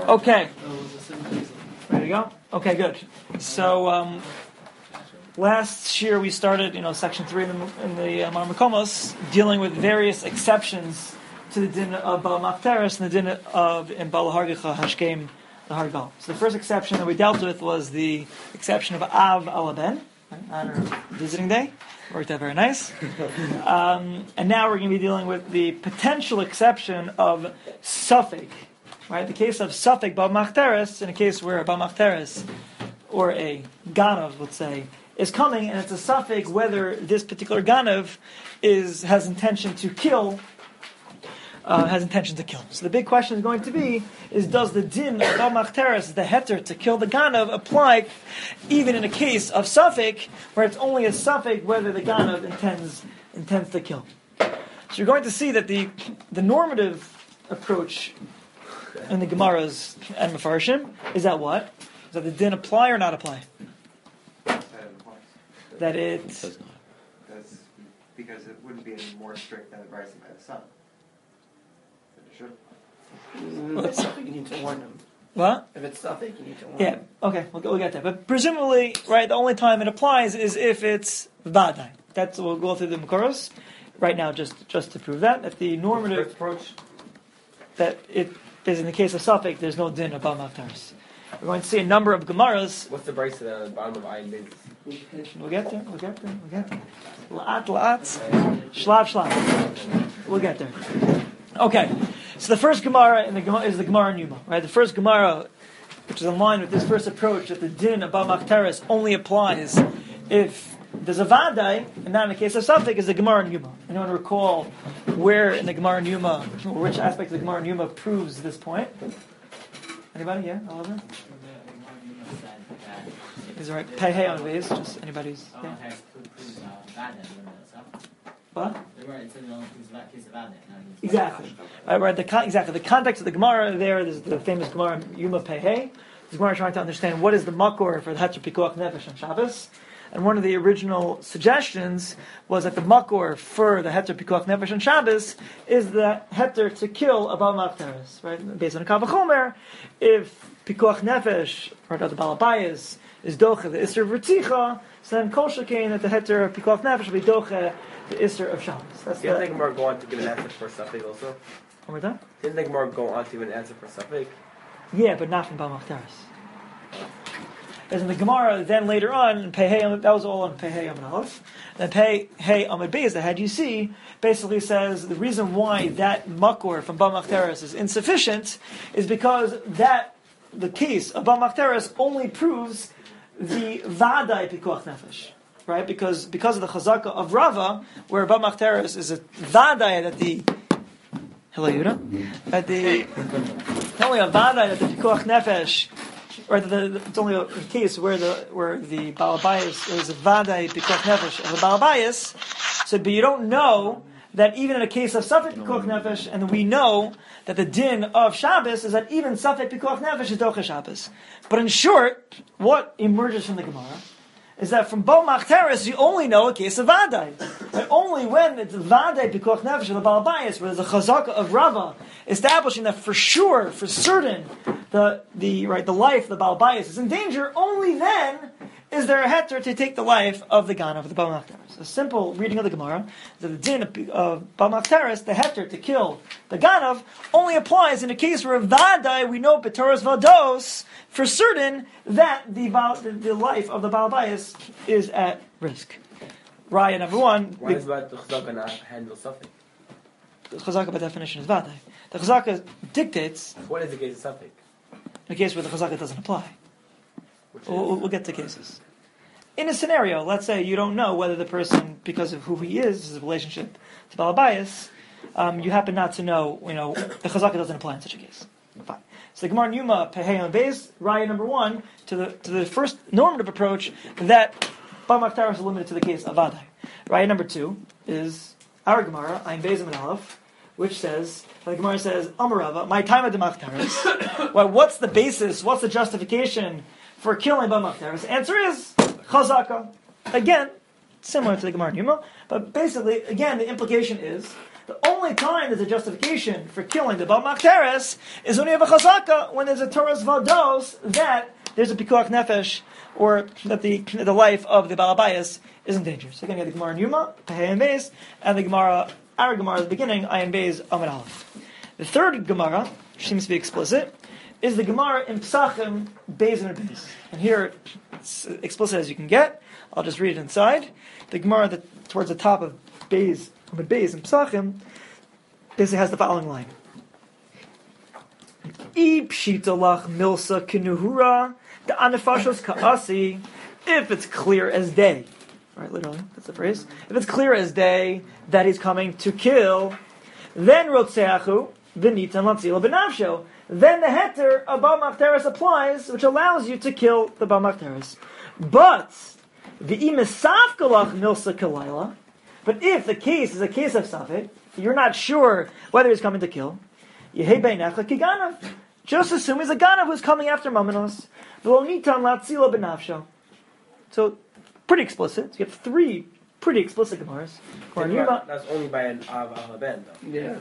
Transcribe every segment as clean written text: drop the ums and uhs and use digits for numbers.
Okay. Ready to go? Okay, good. So last year we started, section 3 in the Mar Makomos, dealing with various exceptions to the din of Bal Machteres and the din of in Bal Hargicha Hashkem the Hargal. So the first exception that we dealt with was the exception of Av Alaben, on our visiting day. Worked out very nice. And now we're going to be dealing with the potential exception of Suffolk. Right, the case of Suffolk Bal Machteres, in a case where a Bal Machteres or a Ganav, let's say, is coming, and it's a Suffolk whether this particular Ganav has intention to kill. So the big question is going to be: does the din of Bal Machteres, the heter to kill the Ganav, apply even in a case of Suffolk where it's only a Suffolk whether the Ganav intends to kill? So you're going to see that the normative approach in the Gemaras and Mefarshim is that what? Is that the din apply or not apply? That it does not. Because it wouldn't be any more strict than the Bryson by the sun. But it should. If it's Suffolk, you need to warn them. What? If it's Suffolk, you need to warn them. Yeah, okay, we'll get there. But presumably, right, the only time it applies is if it's Vadai. We'll go through the Mekoros right now just to prove that the normative approach, that it is in the case of Suffolk, there's no din of Bal Machteres. We're going to see a number of Gemaras. What's the price at the bottom of Ayin Beis? We'll get there. La'at, shlav. We'll get there. Okay, so the first Gemara is the Gemara Numa, right? The first Gemara, which is in line with this first approach, that the din of Bal Machteres only applies if there's a Vadai, and not in the case of Suffolk, is the Gemara Numa. Anyone recall where in the Gemara Numa, or which aspect of the Gemara Numa proves this point? Anybody? Yeah, Oliver? Is it right? Pei Hey on Vez, just anybody's. Yeah. What? Exactly. Right. Exactly. The context of the Gemara there's the famous Gemara Yuma Pei Hey. The Gemara trying to understand what is the makor for the Heter Pikuach Nefesh on Shabbos. And one of the original suggestions was that the makor for the heter pikuach nefesh on Shabbos is the heter to kill a Bal Machteres, right? Based on a kavachomer, if pikuach nefesh or the balabayas is doche the iser of Ritzicha, so then kol shekain that the heter pikuach nefesh will be doche the iser of Shabbos. Didn't the Gemara go on to give an answer for Suffolk also? One more time? Didn't the Gemara go on to give an answer for Suffolk? Yeah, but not from Bal Machteres. As in the Gemara, then later on, that was all on Pei Hey Amud Aleph. Then Pei Hey Amud Beis, the head you see, basically says the reason why that makor from Bal Machteres is insufficient is because the case of Bal Machteres only proves the Vadai Pikuach Nefesh. Right? Because of the Chazaka of Rava, where Bal Machteres is a Vadai that the Hello Yuda? That not only a Vadai that the Pikuach Nefesh, or it's only a case where the balabayas is a vadai pikuach nefesh of a balabayas. So, but you don't know that even in a case of Suffolk pikuach nefesh, and we know that the din of Shabbos is that even Suffolk pikuach nefesh is doche Shabbos. But in short, what emerges from the Gemara is that from Bal Machteres you only know a case of vadai. And only when it's vadai pikuach nefesh of the balabayas, where there's a chazaka of Rava establishing that for sure, for certain, the life of the Baal Bayis is in danger, only then is there a heter to take the life of the Ganav of the Bal Machteres. A simple reading of the Gemara is that the din of Bal Machteres, the heter to kill the Ganav, only applies in a case where Vadai, we know B'Toras Vados, for certain that the life of the Baal Bayis is at risk. Raya number one. Why is the Chazaka not handle Suffolk? The Chazaka by definition is Vadai. The Chazaka dictates. What is the case of Suffolk? A case where the chazaka doesn't apply. We'll get to cases. In a scenario, let's say you don't know whether the person, because of who he is, his relationship to Balabayas, you happen not to know, the chazaka doesn't apply in such a case. Fine. So the Gemara Numa Pei Hey Amud Beis, Raya number one, to the first normative approach that Bal Machteres is limited to the case of Vadai. Raya number two is our Gemara, Ayin Beis Amud Aleph, which says, the Gemara says, Amarava, my time of the Machteres. Well, what's the basis, what's the justification for killing Bal Machteres? Answer is Chazaka. Again, similar to the Gemara Numa, but basically, again, the implication is The only time there's a justification for killing the Baal Machteres is when you have a chazaka, when there's a Torah's Vados, that there's a Pikuach Nefesh, or that the life of the Baal Abayis is in danger. So again, you have the Gemara in Yuma, Pehei and Beis, and the Gemara, our Gemara at the beginning, Ayin Beis, Amid Aleph. The third Gemara, which seems to be explicit, is the Gemara in Psachim, Beis and Beis. And here, it's explicit as you can get. I'll just read it inside. The Gemara towards the top of Beis, Amid Beis and Psachim, basically has the following line. I pshita lach milsa kinuhura, the anefashos ka'asi, if it's clear as day. Right, literally, that's the phrase. If it's clear as day that he's coming to kill, then rotzeachu, v'nitan latzila b'navsho. Then the heter of Baal Machteres applies, which allows you to kill the Baal Machteres. But v'imesafkalach milsa kalayla. But if the case is a case of safek, you're not sure whether he's coming to kill, yehei beinecha kiganav. Just assume he's a ganav who's coming after mamanos. V'lo nitan latzila b'navsho. So, pretty explicit. So you have three pretty explicit Gemaras. That's only by an Av al Ben, though. Yeah.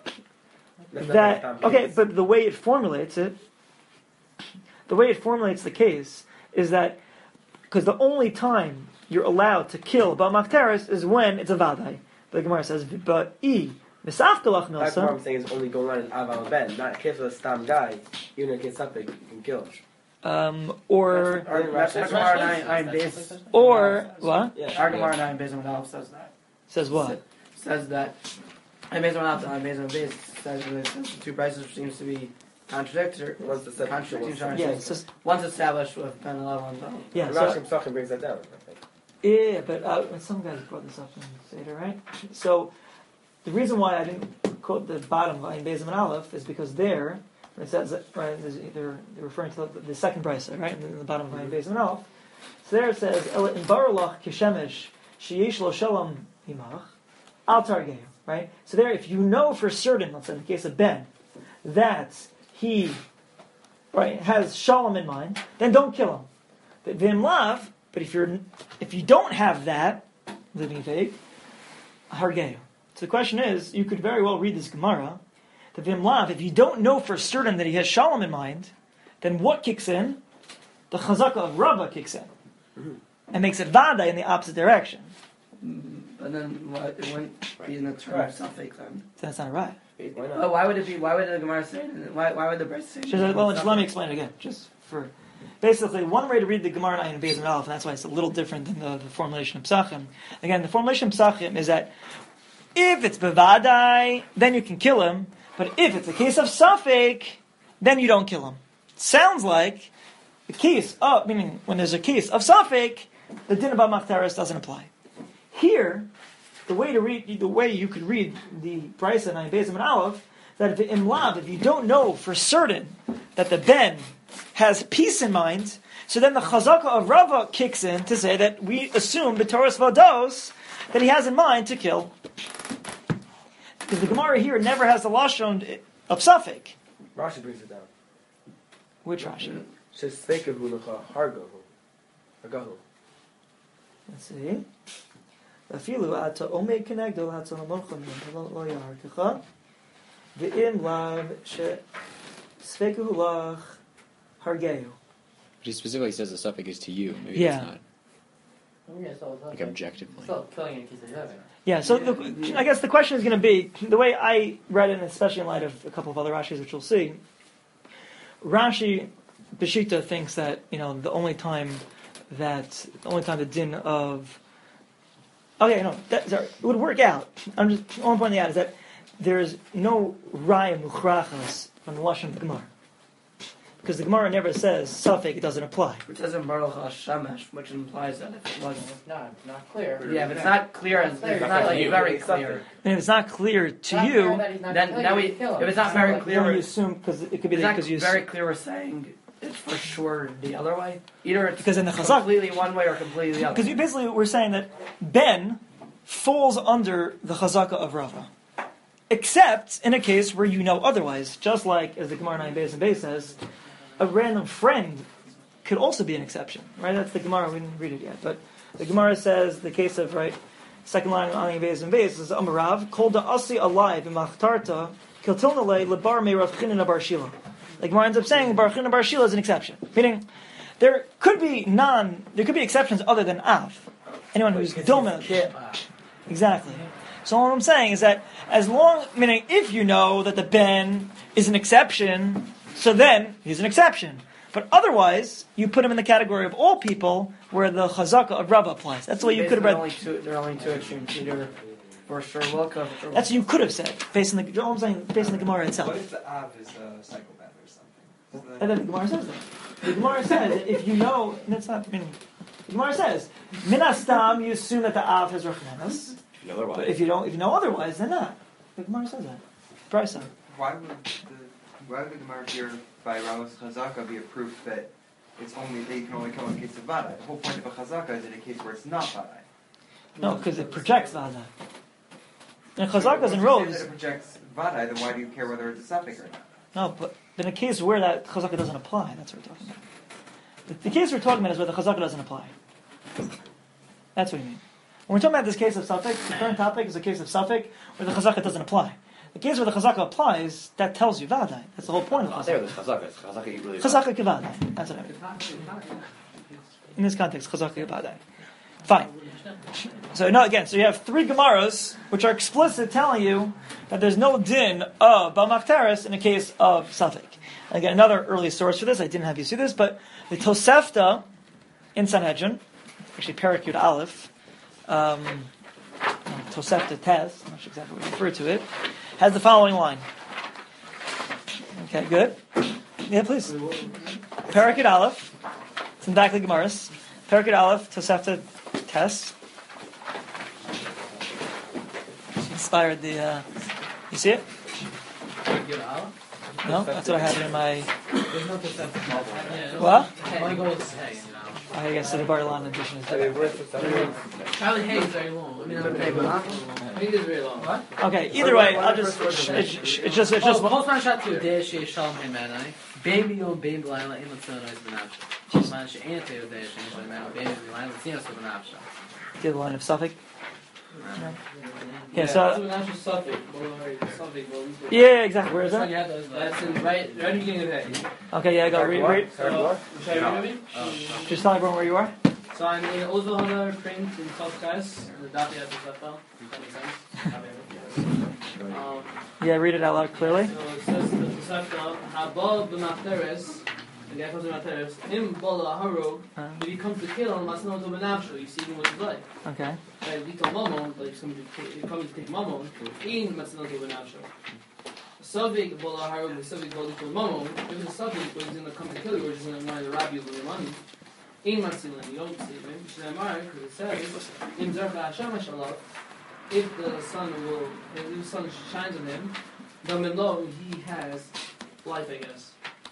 But the way it formulates it, the case, is that because the only time you're allowed to kill Baal Machteres is when it's a Vadai. The Gemara says, but Misafkalach Milsa. That's what I'm saying is only going on in Av al Ben, not in case of a Stam guy, even in case something you can kill him. Or what? Yeah. Our Gemara 9 Beis Amid Aleph says that. Says what? Says that. And Beis Amid Aleph and Beis Amid Beis says that the two prices seems to be contradictory. Contradicting each other. Yeah, it's just, One's established with Ben 11 and yeah. Rashi Psachim brings that down, I think. Yeah, but some guys brought this up in Seder, right? So the reason why I didn't quote the bottom line Beis Amid Aleph is because there. It says that, right, they're referring to the second brisa, right, in the bottom of my Beis Amid Aleph. So there it says, "Ela in barulach kishemesh sheyesh lo shalom imach al targehu." Right. So there, if you know for certain, let's say in the case of Ben, that he has shalom in mind, then don't kill him. But vim lav. But if you don't have that living faith, hargehu. So the question is, you could very well read this Gemara. The Vimlav, if you don't know for certain that he has Shalom in mind, then what kicks in? The Chazaka of Rava kicks in. And makes it Vada in the opposite direction. But then it wouldn't be in the term of Safek then. That's not right. Why not? But why would it be? Why would the Gemara say it? Why would the Bryce say it? Just let me explain it again. Just for basically one way to read the Gemara in Beis Amid Aleph, and that's why it's a little different than the formulation of Psachim. Again, the formulation of Psachim is that if it's Bevadai, then you can kill him. But if it's a case of Safek, then you don't kill him. Sounds like the case of, meaning when there's a case of Safek, the din about Machteres doesn't apply. Here, the way you could read the Brisa and Beis Amid Aleph, that if imlav, if you don't know for certain that the Ben has peace in mind, so then the Chazaka of Rava kicks in to say that we assume B'Toras Vados that he has in mind to kill. Because the Gemara here never has the lashon of Safek. Rashi brings it down. Which Rashi? Says Svekahu lecha hargahu. Let's see. Afilu ata omei kenegdo ata namocham lo yaharkecha ve'im lav she svekahu lach hargehu. But he specifically says the suffix is to you. Maybe Yeah. it's not like objectively. Still killing in case of heaven. Yeah, so I guess the question is going to be, the way I read it, and especially in light of a couple of other Rashis, which we'll see, Rashi, Beshita thinks that, the only time the din of... it would work out. I'm just pointing out is that there's no Raya Muchrachas from the Lashon of the Gemara. Because the Gemara never says Safek, it doesn't apply. It says in Baruch HaShemesh, which implies that if it was... It's not clear. Yeah, if it's not clear, it's not like very clear. And if it's not clear to Not you, clear that he's not then killing, now you kill him. if it's not very clear, then you assume, because it could be it's not because you very clear we're saying it's for sure the other way. Either it's Because in the Chazak- completely one way or completely the other. Because basically we're saying that Ben falls under the Chazaka of Rava. Except in a case where you know otherwise. Just like, as the Gemara 9 Beis and Beis says, a random friend could also be an exception. Right? That's the Gemara, we didn't read it yet. But the Gemara says the case of, second line on the base and base is Amarav, called the Asi alive in Machtarta, Kiltilnale, Lebar Me Rav Chinan Bar Shila. Like Gemara ends up saying, Bar Chinan Bar Shila is an exception. Meaning, there could be exceptions other than Av. Anyone who's Domed. Exactly. So what I'm saying is that meaning if you know that the Ben is an exception, so then he's an exception. But otherwise, you put him in the category of all people where the chazaka of Rava applies. That's the way you could have read. There are only two extremes, either for sure Wilka. That's what you could have said, based on the. I'm saying based on the Gemara itself. What if the Av is a psychopath or something? And then the Gemara says that. The Gemara says that if you know, that's not meaning. The Gemara says, minastam, you assume that the Av has rachmanas. But if you know otherwise, then not. The Gemara says that. Brisa. Why would the Gemara here by Ramos Chazaka be a proof that they can only come in case of Vadai? The whole point of a Chazaka is in a case where it's not Vadai. No, because it projects Vadai. And Chazakas and robes. If it projects Vadai, then why do you care whether it's a suffix or not? No, but in a case where that Chazaka doesn't apply, that's what we're talking about. The case we're talking about is where the Chazaka doesn't apply. That's what we mean. When we're talking about this case of suffix, the current topic is a case of suffix where the Chazaka doesn't apply. The case where the Chazaka applies, that tells you Vadai. That's the whole point of Chazaka. Chazaka Kivadai. That's what I mean. In this context, Chazaka Kivadai. Fine. So you have three Gemaras which are explicit telling you that there's no din of Bamachteres in a case of suffix. Again, another early source for this, I didn't have you see this, but the Tosefta in Sanhedrin, actually Parakut Aleph, Tosefta Tez, I'm not sure exactly what you refer to it, has the following line. Okay, good. Yeah, please. Parakut Aleph, it's in back of the Gemaras. Parakut Aleph, Tosefta Tez. Inspired the, you see it? No, that's what I have in my. What? I guess the Barlan edition is better. Charlie Hay is very long. I think it's very long. What? Okay, either way, I'll just. It's just. Postman shot to Dash Shalom Himanai. Baby on Baby Lila in the Sun is Benapsha. Postman shot Ante of Dash Shalom Baby Lila in the Benapsha. The other line of suffix. Yeah, so. Yeah, exactly. Where is that? That's in right at the beginning of the Okay, yeah, go read. Just tell everyone where you are. So I'm in Ozohana print in Topkas, and the Dafi at the Zafel. Does that make sense? Yeah, read it out loud clearly. So it says the Zafel, Habal b'Machteres, the guy comes to Machteres, Im Bola Harog, if he comes to kill him, Masno to Benavsho, you see him with his life. Okay. And Vito Mamon, but he's coming to take Mamon, in Masno to Benavsho. Savik Bola Harog, the Savik Bola to Mamon, if it's a Savik, but he's going to come to kill you, or he's going to mind the Rabbi of the money. In Matsilan, you don't see him, because it says, in Zercha Hashem Hashallah, if the sun shines on him, then we know he has life, I guess.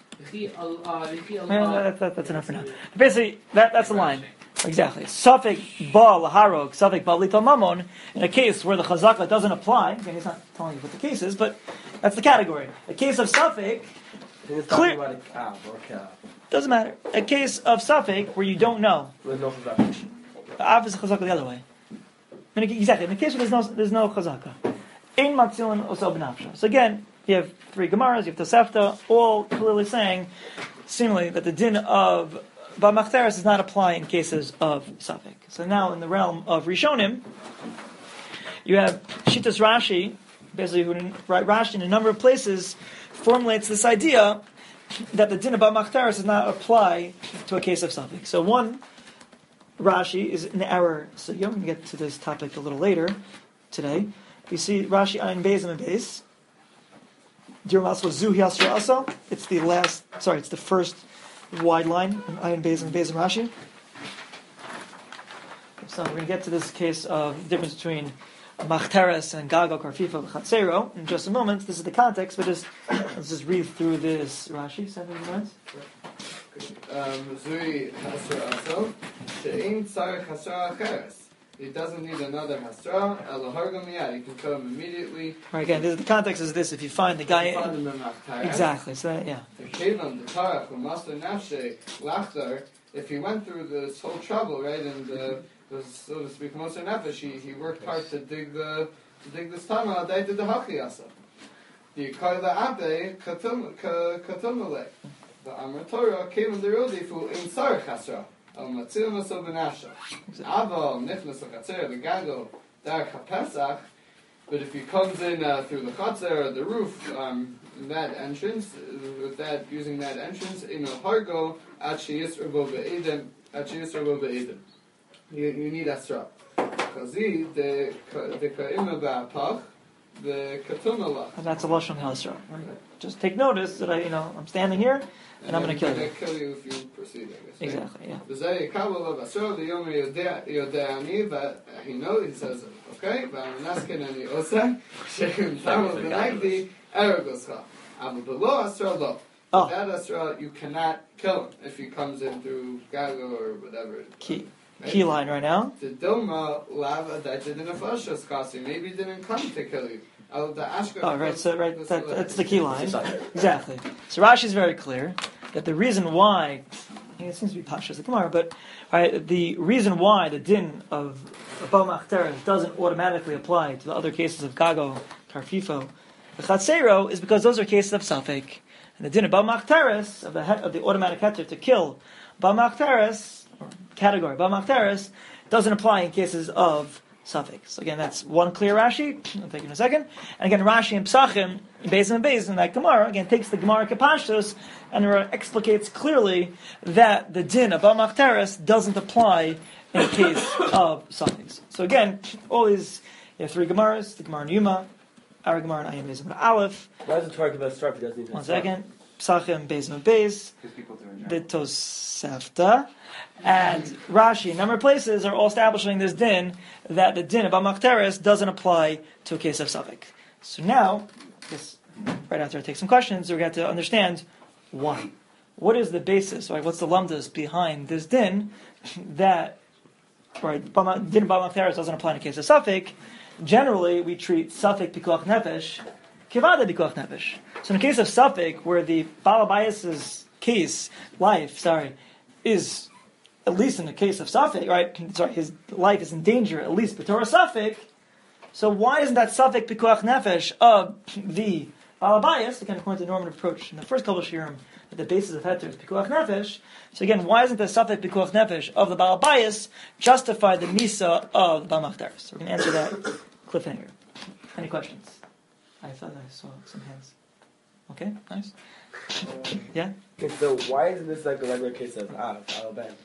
That's enough for now. Basically, that's the line. Exactly. Safek ba laharog, safek ba lito mamon. In a case where the chazaka doesn't apply, again, he's not telling you what the case is, but that's the category. A case of safek, clear. Doesn't matter. A case of safek where you don't know. With no chazaka. The av is chazaka the other way. Exactly. In the case where there's no chazaka. Ein matzilin oso b'nafsha. So again, you have three Gemaras, you have Tosefta, all clearly saying, seemingly, that the din of Bamachteres does not apply in cases of Safek. So now, in the realm of Rishonim, you have Shitas Rashi, basically, Rashi in a number of places formulates this idea that the din of Bamachteres does not apply to a case of Safek. So one Rashi is in our sugya. We're going to get to this topic a little later today. You see Rashi Ayin Beis and Beis. It's the first wide line in Ayin Beis and Rashi. So we're going to get to this case of the difference between Machteres and Gaga, Karfifa, Chatzero in just a moment. This is the context, but let's just read through this Rashi. 7 minutes. He doesn't need another Hasra, he can kill him immediately. Right, again, the context is this: if you find the guy, exactly. So that, yeah. If he went through this whole trouble, right, and the so to speak, Moser Nefesh, he worked hard to dig this tunnel. They did the Hachiyasa. The Kaila Abe Katumale. The Amr Torah came in the Rodifu in Sar Chasra. Al Matzil Maso Benasha. Aval Nichnas Chatzer the Gago Dar Chapesach. But if he comes in through the Chatzer or the roof, that entrance, with that using that entrance in a Hargo at Sheyisra Bo Be'edim. You need Asra. Kazi the Ka'ima Ba'apach the Katumala. And that's a lashon hasra. Just take notice that I'm standing here and I'm going to kill you. Kill you if you proceed, I guess. Exactly. Yeah. He says, okay, V'amanaskin and Yosa, Shekim Tamal Benagdi, Eragoscha. But below Asra, lo. That Asra, you cannot kill him if he comes in through Gago or whatever. Key line right now. The Doma lava that didn't Afashas Kasi, maybe he didn't come to kill you. That's the key line. Exactly. So Rashi is very clear that the reason why, it seems to be Pashas the Gemara, but the reason why the din of Bal Machteres doesn't automatically apply to the other cases of Gago, Karfifo, the Chatzero, is because those are cases of Safek. And the din of Bal Machteres, of the automatic heter to kill Bal Machteres, or category Bal Machteres, doesn't apply in cases of Safek. So again, that's one clear Rashi. I'll take it in a second. And again, Rashi and Psachim, in Beis and Beis, in that Gemara, again, takes the Gemara Kapashtos and explicates clearly that the din of Bal Machteres doesn't apply in the case of Safek. So again, all these, you have three Gemaras, the Gemara in Yuma, our Gemara in Ayin Beis and Aleph. Why does the Torah give us Strap? Doesn't even. One second. Psachim, Beis and Beis, the Tosefta, and Rashi, a number of places are all establishing this din, that the din of Bal Machteres doesn't apply to a case of Safek. So now, right after I take some questions, we're going to understand why. What is the basis, right? What's the lumdas behind this din that, right, din of Bal Machteres doesn't apply in a case of Safek? Generally, we treat Safek Pikuach Nefesh Kivada Pikuach Nefesh. So in the case of Safek, where the Baal Habayis's life, is, at least in the case of Safek, right, his life is in danger, at least B'Torah Safek, so why isn't that Safek Pikuach Nefesh of the Baal Habayis, again, according to the normative approach in the first couple of shiurim, that the basis of Heter is Pikuach Nefesh, so again, why isn't the Safek Pikuach Nefesh of the Baal Habayis justify the Misa of the Bal Machteres? So we're going to answer that cliffhanger. Any questions? I thought I saw some hands. Okay, nice. Yeah? Okay, so why isn't this like a regular case of Aval Ben?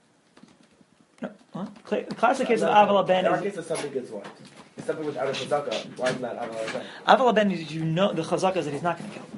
No, what? The classic case of Aval Ben Our is... case of something gets what? It's something without a chazaka. Why isn't that Aval Ben? Aval Ben is, the chazaka is that he's not going to kill.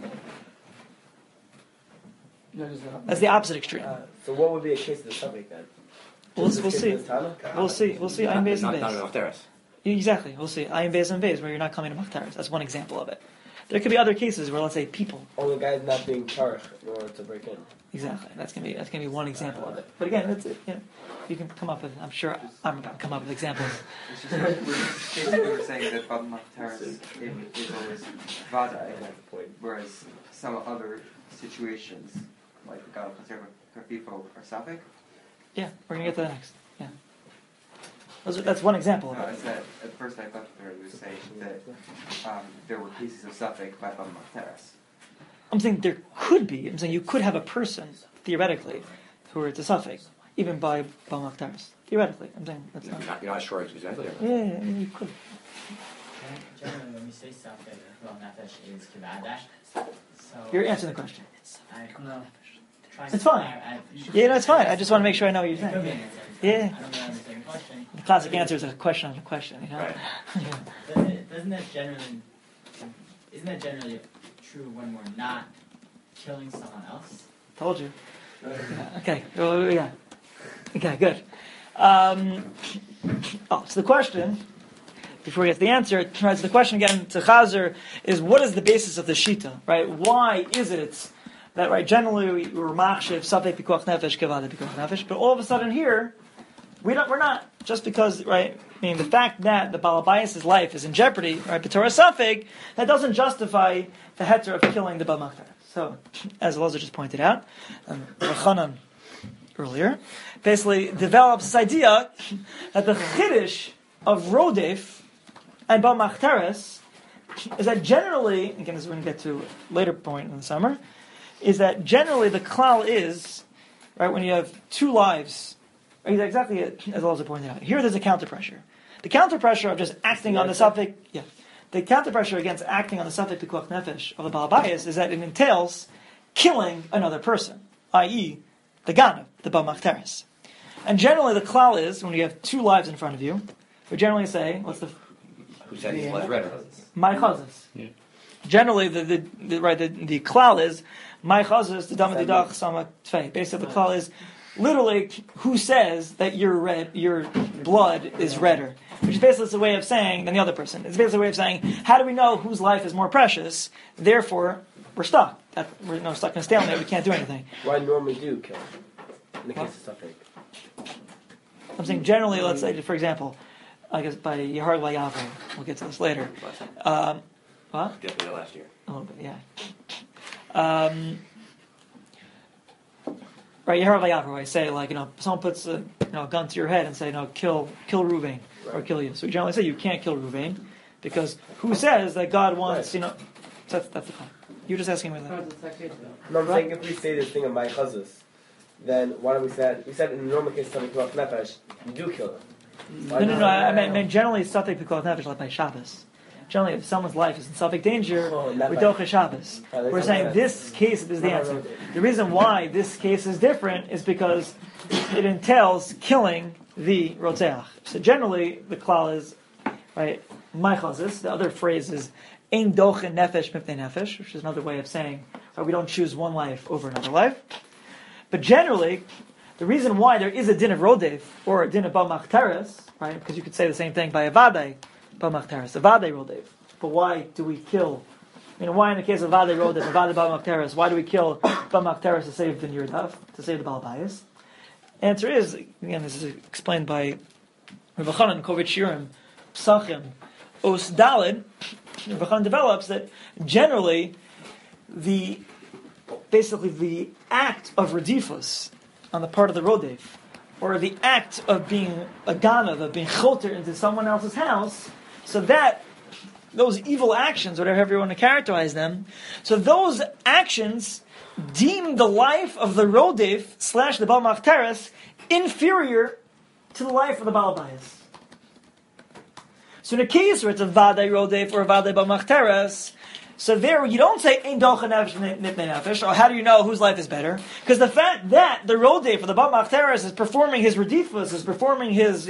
That's the opposite extreme. So what would be a case of the subject then? We'll see. We'll see. I'm Beis and Not Beis. Machteres. Exactly. We'll see. I'm Beis and Beis, where you're not coming to Machteres. That's one example of it. There could be other cases where, let's say, people. Oh, the guy's not being charged in order to break in. Exactly. That's gonna be one example of it. But again, that's it. You can come up with. I'm sure I'm going to come up with examples. It's just basically we're saying that Bal Machteres is always Vadai, whereas some other situations, like the God of Karfifo or Safek. Yeah, we're going to get to that next. Yeah. That's one example of No, it. I said, at first I thought there was saying that there were cases of Safek by Bal Machteres. I'm saying there could be. I'm saying you could have a person, theoretically, who are to Safek, even by Bal Machteres. Theoretically. I'm saying that's not... You're not sure exactly. Yeah, you could. Generally, when we say Safek, Bal Nefesh is Kivadash. So You're answering the question. It's fine. It's fine. I just want to make sure I know what you're saying. Yeah. I don't know the question. The classic answer is a question on a question, Right. Yeah. Isn't that generally true when we're not killing someone else? Told you. Yeah. Okay. Yeah. Okay, good. So the question, before we get to the answer, right, so the question again to Chazer is, what is the basis of the Shita, right? Why is it that, right, generally we're machshev, Safek Pikuach Nefesh, Kevada Pikuach Nefesh, but all of a sudden here, we're not, just because, right, meaning the fact that the Baal Habayis' life is in jeopardy, right, B'Torah Safek, that doesn't justify the heter of killing the Baal Machteres. So, as Elazar just pointed out, Rachanan earlier, basically develops this idea that the chiddush of Rodef and Bamachteres is that generally, again, this we're going to get to a later point in the summer, is that generally the klal is, right, when you have two lives, exactly as also pointed out. Here there's a counter pressure. The counter pressure of just acting on the suffix, the counter pressure against acting on the suffix pikuach nefesh of the Baal Bayis is that it entails killing another person, i.e., the ganav, the Bamachteres. And generally the klal is, when you have two lives in front of you, we generally say, what's the... Who said he was red? My chazas. Yeah. Generally, the klal is my chazas the dam didach sama tfei. Basically, the klal is literally who says that your blood is redder, which is basically a way of saying than the other person. It's basically a way of saying how do we know whose life is more precious? Therefore, we're stuck. We're stuck in a stalemate. We can't do anything. Why normally do kill in the case of suffix? I'm saying generally, let's say, for example, I guess by Yehar Layavu, we'll get to this later. What? Definitely last year. A little bit, yeah. Right, Yehar Layavu, I say, someone puts a gun to your head and say, kill Ruvain, or kill you. So we generally say you can't kill Ruvain, because who says that God wants, that's the point. You're just asking me that. No, I'm saying if we say this thing of my chazas, then why don't we say in the normal case of Pikuach Nefesh, you do kill them. No. I mean generally, Safek Pikuach Nefesh like by Shabbos. Generally, if someone's life is in Safek danger, we doche Shabbos. We're saying this case is the answer. The reason why this case is different is because it entails killing the Rotzeach. So generally, the klal is, right, my chazis. The other phrase is ein doche nefesh mipnei nefesh, which is another way of saying we don't choose one life over another life. But generally, the reason why there is a din of Rodef or a din of Bamachteres, right? Because you could say the same thing by Avadei Bamachteres, Avadei Rodef. But why do we kill? Why in the case of Avadei Rodef, Avadei Bamachteres, why do we kill Bamachteres to save the Nirdaf, to save the Baal Bayis? Answer is, again, this is explained by Rav Chanan Kovich Shirim, Psachim, Os Daled. Rav Chanan develops that generally the act of redifus on the part of the Rodef, or the act of being a ganav, of being choter into someone else's house, so that those evil actions, whatever you want to characterize them, so those actions deem the life of the Rodef / the Baal Machteres inferior to the life of the Baal Bayis. So in a case where it's a Vadei Rodef or a Vadei Baal Machteres, so there you don't say ein docha nefesh nipnei nefesh, or how do you know whose life is better? Because the fact that the Rodef for the Baal Machteres is performing his redifus, is performing his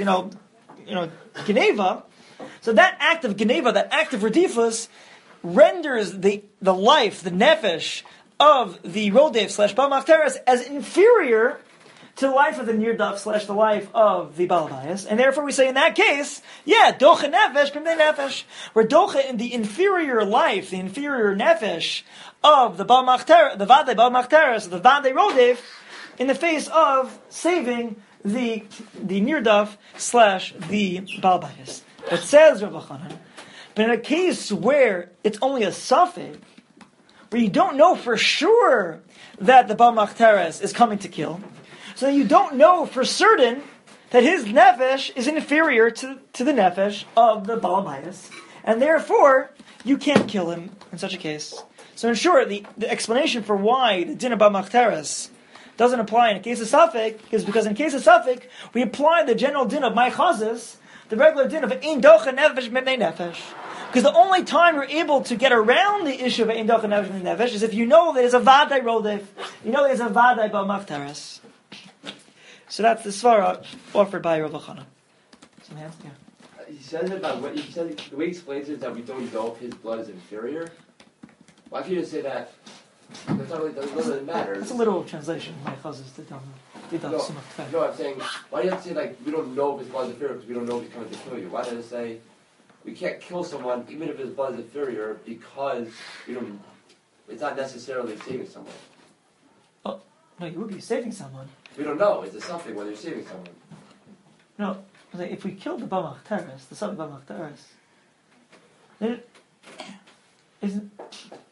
geneva, so that act of geneva, that act of redifus, renders the life, the nefesh of the Rodef / Baal Machteres as inferior to the life of the Nirdaf / the life of the Baal Bayis, and therefore we say in that case, docha nefesh b'mnei nefesh. We're docha in the inferior life, the inferior nefesh of the Baal Machteres, the Vadei Baal Machteres, the Vadei Rodef, in the face of saving the Nirdaf / the Baal Bayis. It says Rav Chanan, but in a case where it's only a suffix, where you don't know for sure that the Baal Machteres is coming to kill, so you don't know for certain that his nefesh is inferior to the nefesh of the Baal Bayis, and therefore you can't kill him in such a case. So in short, the explanation for why the din of Baal Machteres doesn't apply in a case of Safek is because in case of Safek we apply the general din of my chazis, the regular din of ein docha nefesh mipnei nefesh. Because the only time you're able to get around the issue of ein docha nefesh mipnei nefesh is if you know there's a Vadei Rodef, you know there's a Vadei Baal Machteres. So that's the svara offered by Rav Chanan. Some hands? Yeah. He says it about what he says. The way he explains it is that we don't know if his blood is inferior. Why can't you just say that? That's not really doesn't matter. It's a literal translation. My chazos did No, I'm saying why do you have to say we don't know if his blood is inferior because we don't know if he's coming to kill you? Why does it say we can't kill someone even if his blood is inferior because we don't? It's not necessarily saving someone. Oh no, you would be saving someone. We don't know. Is there something whether you're saving someone? No, if we killed the Baal Machteres, the son of Baal Machteres, then isn't.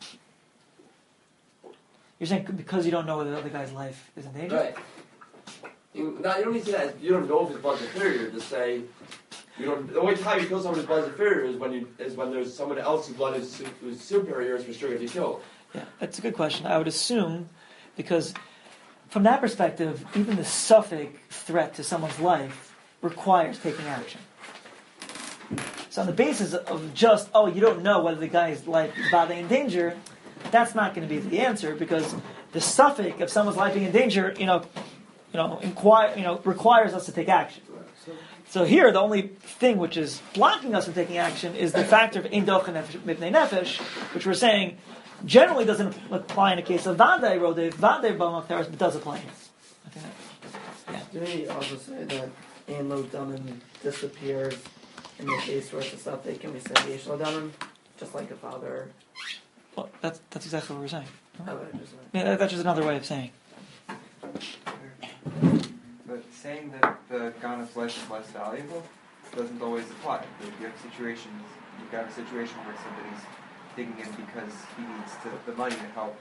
You're saying because you don't know whether the other guy's life is in danger? Right. You don't need to say that. You don't know if his blood's inferior. Just say you don't. The only time you kill someone whose blood is inferior is when there's someone else whose blood is who's superior is for sure going to be killed. Yeah, that's a good question. I would assume, because from that perspective, even the suffix threat to someone's life requires taking action. So on the basis of just, you don't know whether the guy's life is badly in danger, that's not going to be the answer, because the suffix of someone's life being in danger, requires us to take action. So here, the only thing which is blocking us from taking action is the factor of ein dochen mipnei nefesh, which we're saying generally doesn't apply in the case of Vadei Rodev, Vadei Bal Machteres, but does apply here. Do we also say that Ein Lo Damim disappears in the case where it's a suffix? Can we say Yesh Lo Damim, just like a father? Well, that's exactly what we're saying. Oh, I just- Yeah, that's just another way of saying. But saying that the Gana's life is less valuable doesn't always apply. If you have situations, you've got a situation where somebody's digging in because he needs the money to help,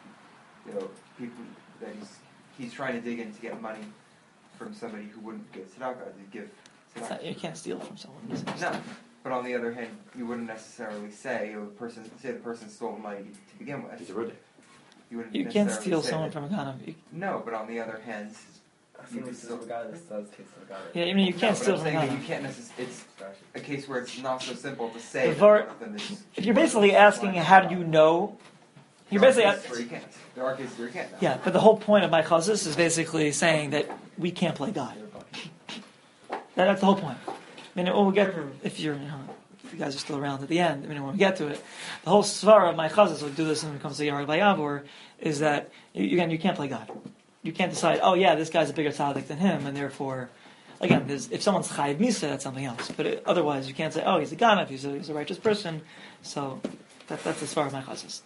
people that he's trying to dig in to get money from somebody who wouldn't get tzedakah to give tzedakah. You can't steal from someone. No, but on the other hand, you wouldn't necessarily say the person stole money to begin with. He's a Rudik. You can't steal someone from a Ghana. No, but on the other hand, You can still got this does case of God. Yeah, you can't steal I'm from a saying that Ghana. you can't it's a case where it's not so simple to say. The var- that one of them is If you're basically asking how do you know, you're basically there are cases where you can't. There are cases where you can't. yeah. But the whole point of my chazis is basically saying that we can't play God. That's the whole point. I mean, we'll get if you guys are still around at the end. I mean, when we get to it, the whole svara of my chazis, we'll do this when it comes to Yarag Bayavor, is that you can't play God. You can't decide, this guy's a bigger tzaddik than him, and therefore, again, if someone's chayiv misa, that's something else. But otherwise, you can't say, he's a ganav, he's a righteous person. So that's as far as my chazis.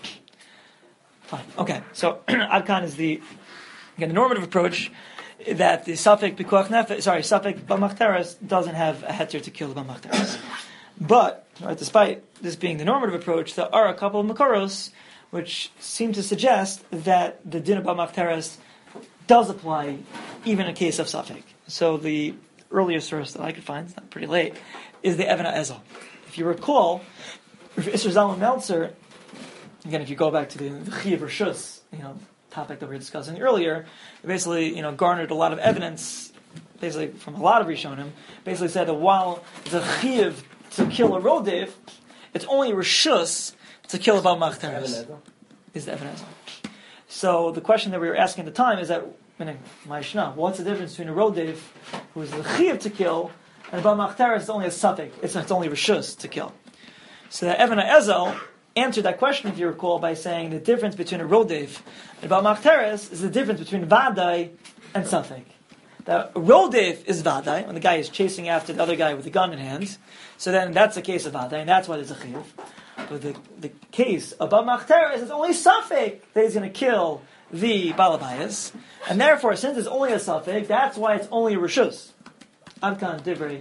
Fine. Okay. So Adkan is the normative approach that the suffix b'koach nefesh, suffix b'machteres doesn't have a heter to kill the b'machteres. But despite this being the normative approach, there are a couple of makoros which seem to suggest that the din of b'machteres does apply even in case of suffix. So the earliest source that I could find, it's not pretty late, is the Even HaEzel. If you recall, Isser Zalman Meltzer, again, if you go back to the Chiyav Rishus, topic that we were discussing earlier, basically, garnered a lot of evidence, basically from a lot of Rishonim, basically said that while the Chiyav to kill a Rodev, it's only Rishus to kill a B'machteres. Is the Even HaEzel. So the question that we were asking at the time is that, what's the difference between a Rodev, who is the Chiyav to kill, and a B'machteres is only a suffix, it's only Rishus to kill. So the Even HaEzel answered that question, if you recall, by saying the difference between a Rodev and a B'machteres is the difference between Vadai and suffix. The Rodev is Vadai, when the guy is chasing after the other guy with the gun in hand, so then that's the case of Vadai, and that's why there's a Chiyav. But the case of B'machteres is only suffix that he's going to kill the Balabayas, and therefore, since it's only a suffix, that's why it's only a Rishus. Adkan Divrei.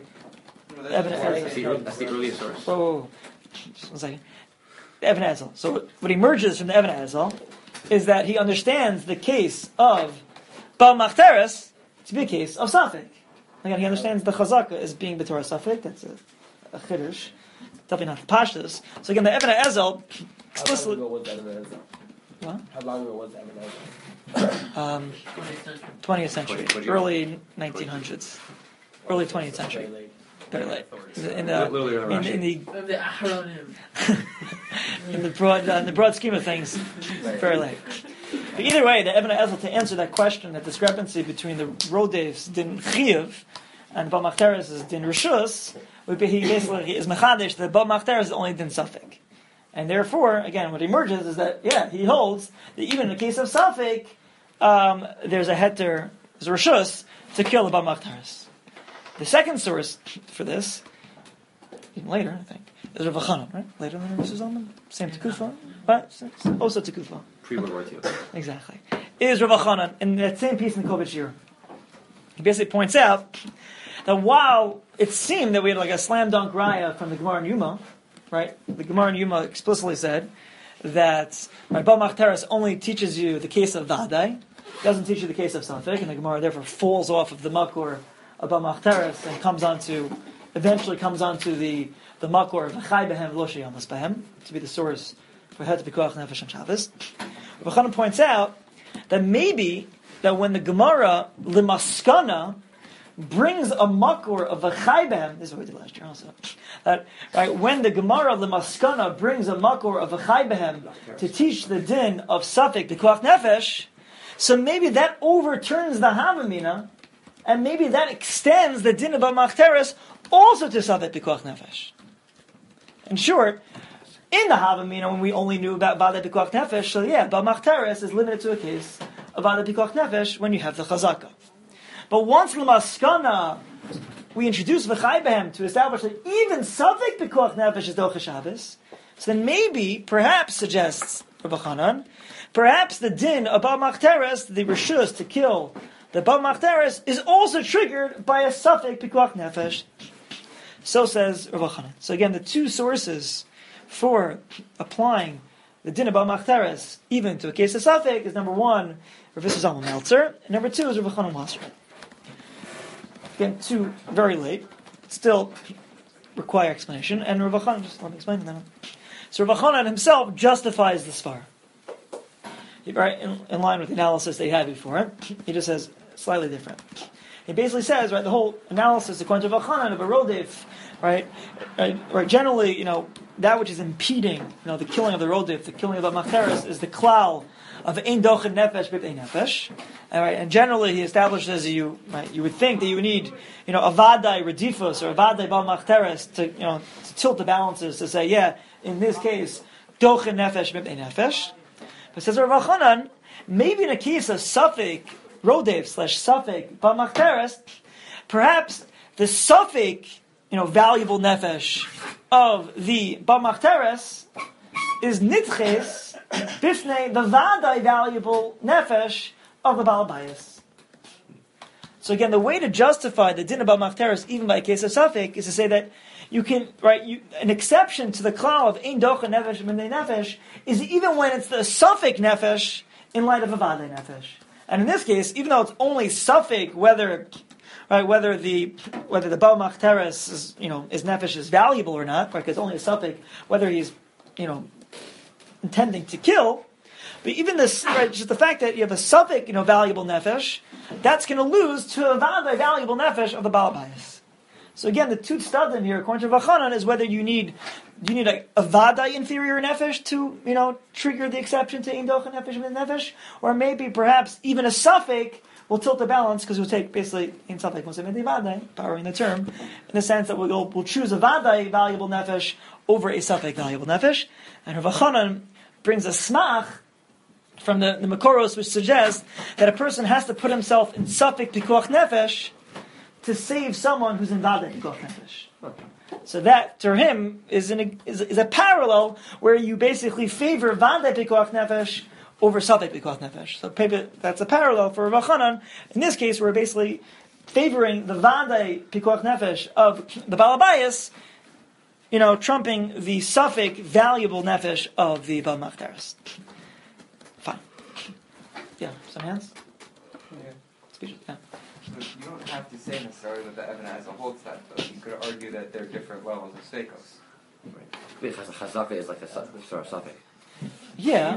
That's the earliest source. Whoa. Just 1 second. The Even HaEzel. So what emerges from the Even HaEzel is that he understands the case of B'machteres to be a case of suffix. Again, he understands the Chazaka as being B'Torah suffix. That's a chiddush. Definitely not the Pashtus. So again, the Even HaEzel explicitly. How long ago was the Even HaEzel? What? How long ago was the Even HaEzel? 20th century, early 1900s, early 20th century. Very late. In the broad scheme of things, very late. But either way, the Even HaEzel, to answer that question, that discrepancy between the Rodev's din Chiyav and B'machteres' din Rishus, would be he basically is mechadish that B'machteres is only din suffix. And therefore, again, what emerges is that, he holds that even in the case of suffix, there's a heter, there's a Rishus, to kill the B'machteres. The second source for this, even later, I think, is Rav Chanan, right? Later than Rav Zalman? Same Tekufa? But also Tekufa. Pre-World War II. Exactly. Is Rav Chanan, in that same piece in Kovach Shir. He basically points out that while it seemed that we had like a slam dunk raya from the Gemara in Yuma, right? The Gemara in Yuma explicitly said that B'machteres only teaches you the case of Vadai, doesn't teach you the case of Safek, and the Gemara therefore falls off of the Makor of Bamachteres and eventually comes onto the Makor of Chai Behem V'lo Sheyamas Behem, to be the source for Het Pikuach Nefesh on Shabbos. Rav Chanan points out that maybe that when the Gemara Limaskana brings a Makor of a Chai Behem, this is what we did last year also, that right, when the Gemara Limaskana brings a Makor of a Chai Behem to teach the din of Safek Pikuach Nefesh, so maybe that overturns the Havamina, and maybe that extends the din of Bamachteres also to Safek Pikuach Nefesh. In short, in the Havamina, when we only knew about Vadei Pikuach Nefesh, so yeah, Bamachteres is limited to a case of Vadei Pikuach Nefesh when you have the Chazaka. But once L'maskana, we introduce V'chai Behem to establish that even Safek Pikuach Nefesh is Docha Shabbos, so then maybe, perhaps, suggests Rabbi Chanan, perhaps the din of Bamachteres, the Rishus to kill the Bamachteres, is also triggered by a Safek Pikuach Nefesh. So says Rabbi Chanan. So again, the two sources for applying the din of Bamachteres even to a case of Safek is number one, Rav Zalman Meltzer, and number two is Rabbi Chanan Wasser. Again, two very late, still require explanation, and Rabbi Chanan, just let me explain them. So Rabbi Chanan himself justifies the Svar. Right, in line with the analysis they had before it, he just says slightly different. He basically says, right, the whole analysis according to Rav Chanan of a Rodef, right, generally, that which is impeding, the killing of the Rodef, the killing of the Bamachteres, is the klal of Ein Dochen Nefesh B'Ein Nefesh. And generally he establishes you would think that you would need, a Vadai Redifus or a Vadai Bamachteres to tilt the balances to say, yeah, in this case, Dochen Nefesh B'Ein Nefesh. But says Rav Chanan, maybe in a case of Safek Rodef / Safek Bamachteres, perhaps the Safek, valuable nefesh of the Bamachteres is nitches bifnei the vadai valuable nefesh of the Baal Bayis. So again, the way to justify the din of Bamachteres even by a case of Safek is to say that you can, an exception to the klal of Ein Docha Nefesh B'Nei Nefesh is even when it's the Safek Nefesh in light of a Vadei Nefesh. And in this case, even though it's only Safek whether the Baal Machteres is, his Nefesh is valuable or not, because it's only a Safek whether he's, intending to kill, but even this, just the fact that you have a Safek, valuable Nefesh, that's going to lose to a Vadei valuable Nefesh of the Baal Bayis. So again, the two stadim here, according to Rav Chanan, is whether you need a Vadai inferior nefesh to, trigger the exception to Ein Docha Nefesh B'Nei Nefesh, or maybe perhaps even a Safek will tilt the balance because we'll take basically Ein Safek Moshe Medi Vadai, borrowing the term, in the sense that we'll choose a Vadai valuable nefesh over a Safek valuable nefesh. And Rav Chanan brings a smach from the Makoros which suggests that a person has to put himself in Safek Pikuach Nefesh to save someone who's in Vadai Pikuach Nefesh. So that, to him, is a parallel where you basically favor Vadai Pikuach Nefesh over Safek Pikuach Nefesh. So that's a parallel for Rav Chanan. In this case, we're basically favoring the Vadai Pikuach Nefesh of the Baal Bayis, trumping the Safek valuable Nefesh of the Baal Machteres. Fine. Yeah, some hands? Yeah. But you don't have to say necessarily that the Evan as a holds that, though. You could argue that there are different levels of Sveikos. Right. Because a Chazaka is like a sort of Safek. Yeah.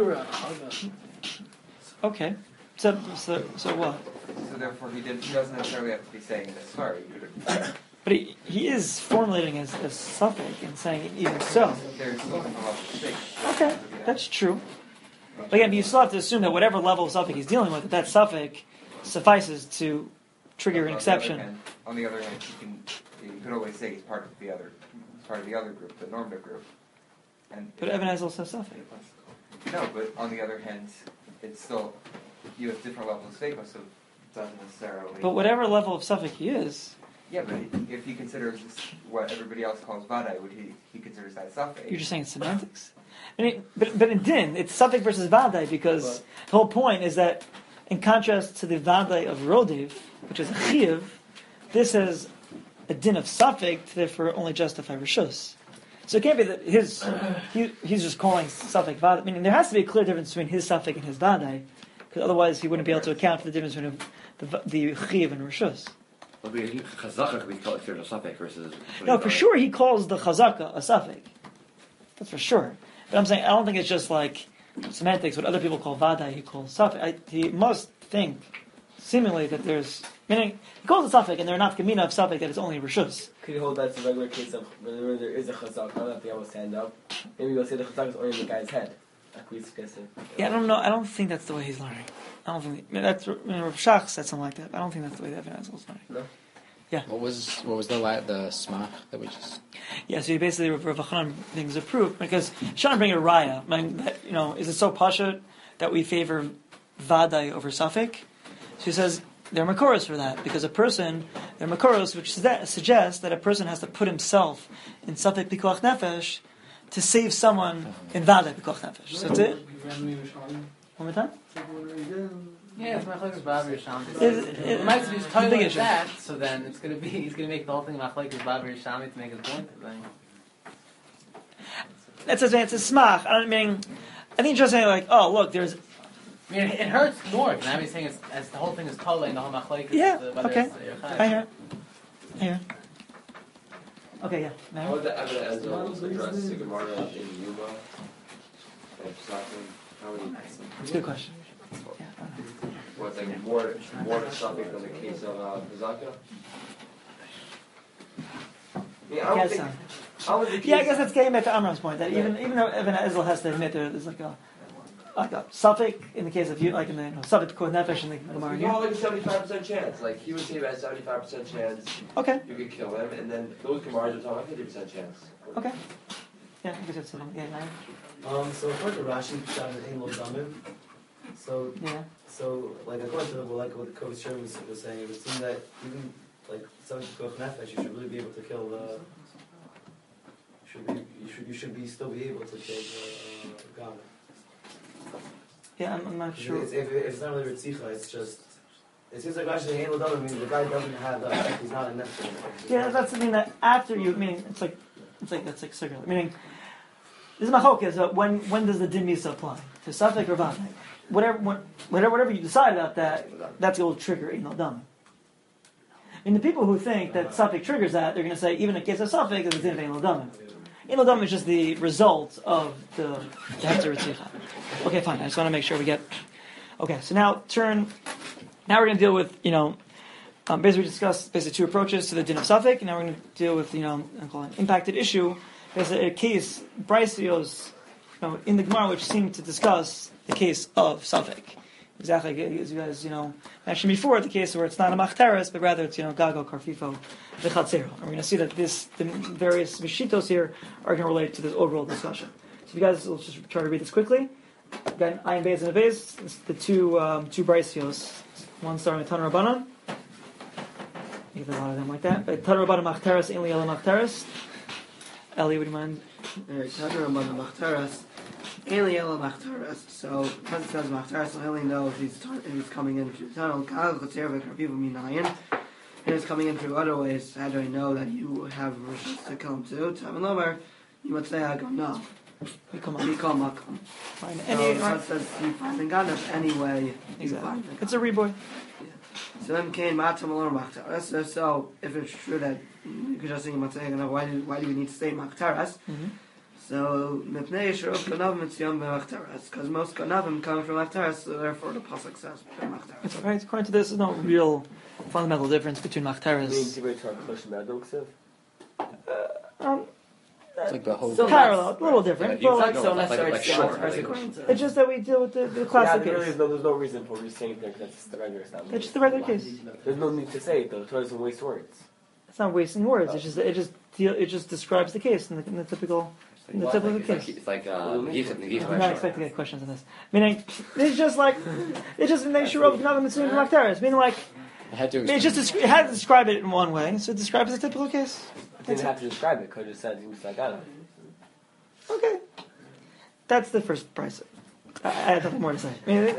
Okay. So what? So therefore he doesn't necessarily have to be saying this. Sorry. But he is formulating as Safek and saying even so. There's still a level of Sveikos. Okay, that's true. But again, you still have to assume that whatever level of Safek he's dealing with, that Safek suffices to trigger an exception. On the other hand, you could always say he's part of the other group, the normative group. But Evan has also Safek. No, but on the other hand, it's still, you have different levels of Sveikos, so it doesn't necessarily. But whatever level of Safek he is. Yeah, but if he considers what everybody else calls Vadai, would he considers that Safek? You're just saying semantics. But in Din, it's Safek versus Vadai because the whole point is that in contrast to the Vadai of Rodev, which is a Chiyuv, this is a Din of Safek to therefore only justify Rishus. So it can't be that he's just calling Safek Vadai. Meaning there has to be a clear difference between his Safek and his Vadai. because otherwise he wouldn't be able to account for the difference between the chiv and rishus. Chazaka could be called a safek versus. No, for sure he calls the chazaka a safek. That's for sure. But I'm saying I don't think it's just like semantics. What other people call vada, he calls safek. He must think, seemingly, that there's meaning. He calls it safek, and they're not gemina of safek that it's only rishus. Could you hold that to a regular case of where there is a chazak, not that they always stand up? Maybe you'll say the chazak is only in the guy's head. Like we suggested. Yeah, I don't know. I don't think that's the way he's learning. I don't think that's. Rav Shach said something like that. But I don't think that's the way the Evan Ezel is learning. No. Yeah. What was the smach that we just? Yeah. So he basically Rav Chanan thinks it's approved because he's trying to bring a raya. I mean, that, is it so pashut that we favor vadai over safek? So he says there are makoros for that because there are makoros which suggest that a person has to put himself in safek pikuach nefesh to save someone in vadai pikuach nefesh. So that's it. One more time. Yeah, it's Machlekes Bab Yisham. It Might be big talking like issue. that, so then he's gonna make the whole thing Machlekes Bab Yisham to make his point. That's a smach. I think you're just saying like, oh look, there's. I mean, it hurts more. Now he's saying as the whole thing is totally and the whole Machlekes. Yeah. Is, Okay. I hear. Okay. Yeah. How would the Evan Ezel address the Gemara in Yuma? How would he? That's a good question. Yeah. What's like more the subject than the case of Chazaka? I guess that's getting back to Amram's point that even though Evan Ezel has to admit there's like a suffix in the case of you, like in the suffix called nefesh in the Gemara. You have like a 75% chance. Like he would say about 75% chance. Okay. You could kill him, and then those Gemaras are talking about 50% chance. Okay. Yeah, I guess that's something. Yeah. So according to Rashi, Pshat is Ein Lo Damim. So like according to what the Kovetz Shem was saying, it would seem that even like something to Koch Nefesh, you should really be able to kill the. You should still be able to kill the God. Yeah, I'm not sure. If it's not really Ritzicha, it's just. It seems like Rashi Ein Lo Damim means the guy doesn't have the effect. He's not a Nefesh. Yeah, that's something that after you. Meaning it's like that's like circular. Meaning. This is machok is when does the din misa apply to safek or vadai? Whatever you decide about that, that's going to trigger ein lo damim. And the people who think that safek triggers that, they're going to say even in case of safek, there's a din of ein lo damim. Ein lo damim is just the result of the hefzer ritzicha. Okay, fine. I just want to make sure we get. Okay, so now we're going to deal with basically we discussed basically two approaches to the din of safek, and now we're going to deal with I'm calling it impacted issue. There's a case, Braisios, in the Gemara, which seemed to discuss the case of Safek. Exactly, as you guys, mentioned before, the case where it's not a Machteres, but rather it's, Gago, Karfifo, the Chatzero. And we're going to see that the various Mishitos here are going to relate to this overall discussion. So if you guys will just try to read this quickly. Again, Ayin Beis and Beis, the two Braisios. One starting with Tan Rabbanan. You get a lot of them like that. But Tan Rabbanan Machteres, Ein Li'ela Machteres. Eli, would you mind? Talking about the Machteres, Eli Ela Machteres. So, because it says Machteres, so he'll know if he's coming in through the tunnel. And he's coming in through other ways. How do I know that you have rishus to come to? Tavin Lomer, you would say, I go, no. Become Makom. Fine. So, it says, you find God, that's any way you find It's a reboy. So then came Matam alone Machteres. So if it's true that you could just say Matzah, why do we need to say Machteres? So Mipnei Sharuf Ganavim Mitzyon Machteres, because most Ganavim come from Machteres, so therefore the pasuk says Machteres. It's right. According to this, there's no real fundamental difference between Machteres. It's like the whole parallel, a little different. It's just that we deal with the classic case. There's no reason for saying that that's the regular stuff. It's just the regular case. There's no need to say it though. The Torah doesn't waste words. It's not wasting words. It just describes the case in the typical case. It's like I'm not expecting to get questions on this. Meaning, it's just they should wrote Gnavim Mitzvim Machteres. Meaning like it had to describe it in one way, so it describes a typical case. It didn't have to describe it, because it said he was like, I don't know. Okay. That's the first price. I have nothing more to say. I mean,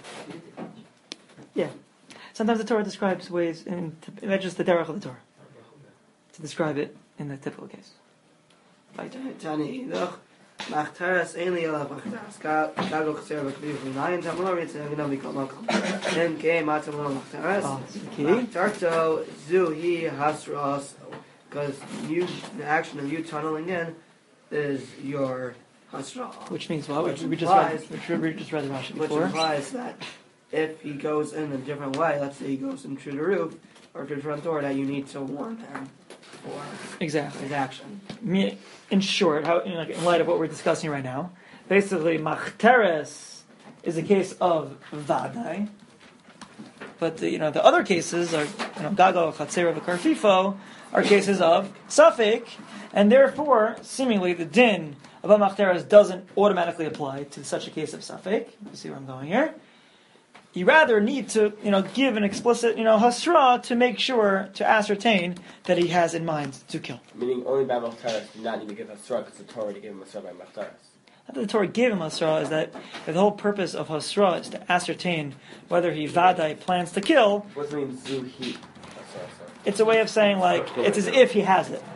yeah. Sometimes the Torah describes ways, that's just the derech of the Torah, to describe it in the typical case. Tani Idach, Machteres ainly alav machteres. Gago chser v'kliv v'nayin tamar yitzeh gnav mikol makom. Then came matam lo machteres. Machtarto zu hi hasras. Because the action of you tunneling in is your hasra. Which means what? We just read the Rashi before. Which implies that if he goes in a different way, let's say he goes in through the roof or through the front door, that you need to warn him for his action. In short, in light of what we're discussing right now, basically, machteres is a case of vadai, but the other cases are gago, chatzera, v'karfifo are cases of safek, and therefore, seemingly, the din of machteres doesn't automatically apply to such a case of safek. You see where I'm going here? You rather need to, give an explicit, hasra to make sure, to ascertain that he has in mind to kill. Meaning only by Machteres do not need to give hasra because the Torah already gave him hasra by Machteres. Not that the Torah gave him hasra, is that the whole purpose of hasra is to ascertain whether he vadai plans to kill. What does it mean, zuhi? It's a way of saying, it's as if he has it.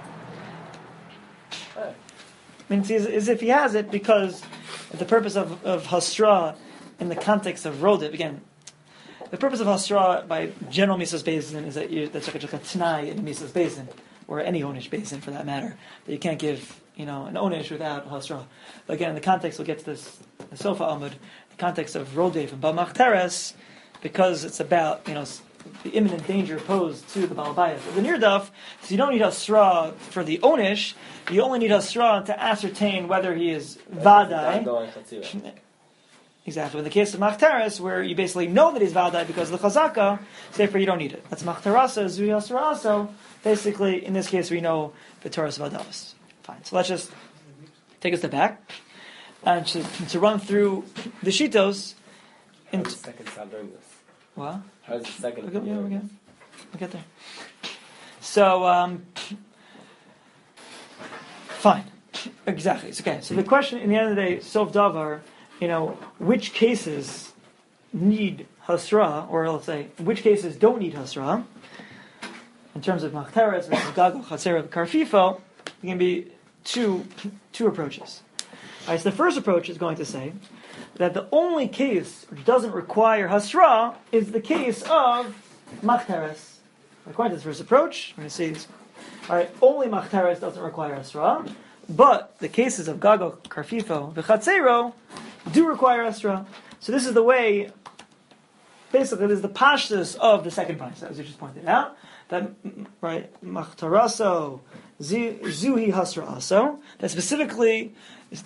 I mean, it's as if he has it because the purpose of hasra in the context of Rodev, again, the purpose of Hasra by general Misas Basin is that that's like a T'nai in Misas Basin, or any Onish Basin for that matter, that you can't give, an Onish without Hasra. But again, in the context, we'll get to this, the Sofa Amud, the context of Rodev and Ba'machteres, because it's about, the imminent danger posed to the Balabayas. The Nirdaf, so you don't need Hasra for the Onish, you only need Hasra to ascertain whether he is Vadai. Exactly. In the case of Machteres, where you basically know that he's Vadai because of the Chazaka, therefore you don't need it. That's Machterasa, Zui Hasraso. Basically, in this case, we know the Torah's Vadas. Fine. So let's just take a step back and to run through the Shitos. How does the second stop doing this? What? How does the second stop doing this? We'll get there. So, fine. Exactly. Okay. So the question, in the end of the day, Sof Davar, which cases need Hasra, or let's say, which cases don't need Hasra, in terms of Machteres versus Gago, Chatzera, Karfifo, there can be two approaches. Alright, so the first approach is going to say that the only case which doesn't require Hasra is the case of Machteres. According to this first approach, we're going to see this. Alright, only Machteres doesn't require Hasra, but the cases of Gago, Karfifo, V'chatzero do require Asra. So this is the way, basically, this is the pashtus of the second price, as you just pointed out. That, right, Machtaraso, Zuhi Hasra'aso, that specifically,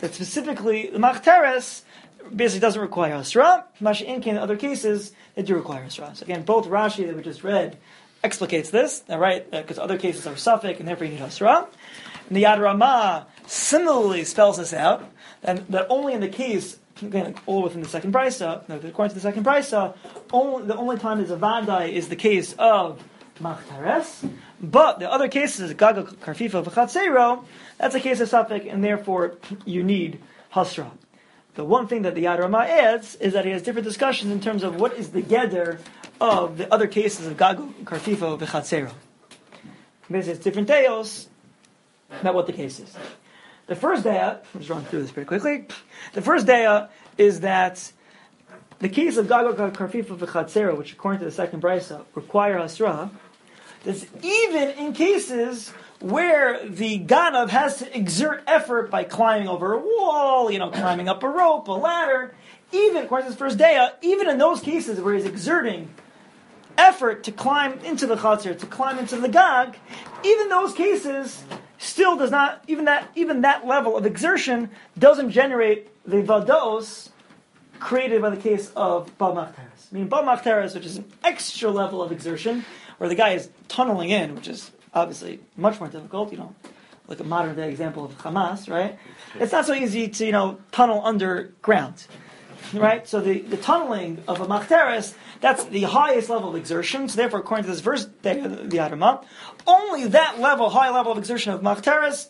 the Machteres basically doesn't require Asra. Masha'in in other cases, they do require Asra. So again, both Rashi that we just read explicates this, right, because other cases are suffix, and therefore you need Asra. And the Yad Ramah similarly spells this out, and that only in the case, again, all within the second brisa, according to the second brisa, the only time there's a vadai is the case of Machteres, but the other cases, Gaga, Karfifa, V'chatzero, that's a case of suffix, and therefore you need Hasra. The one thing that the Yad Ramah adds is that he has different discussions in terms of what is the geder of the other cases of Gaga, Karfifa, V'chatzero. Basically, it's different deos about what the case is. The first daya, I'll just run through this pretty quickly. The first daya is that the case of Gago, Karfifa, V'chatzera, which according to the second brisa require Hasra, is even in cases where the Ganav has to exert effort by climbing over a wall, climbing up a rope, a ladder, even, according to this first daya, even in those cases where he's exerting effort to climb into the Chatzir, to climb into the Gag, even those cases still does not, even that level of exertion doesn't generate the vados created by the case of Bal Machteres. I mean, Bal Machteres, which is an extra level of exertion, where the guy is tunneling in, which is obviously much more difficult, like a modern day example of Hamas, right? It's not so easy to, tunnel underground, right? So the tunneling of a Machteres, that's the highest level of exertion. So therefore, according to this verse, the Adamah, only that high level of exertion of Machteres,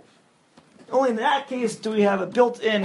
only in that case do we have a built-in,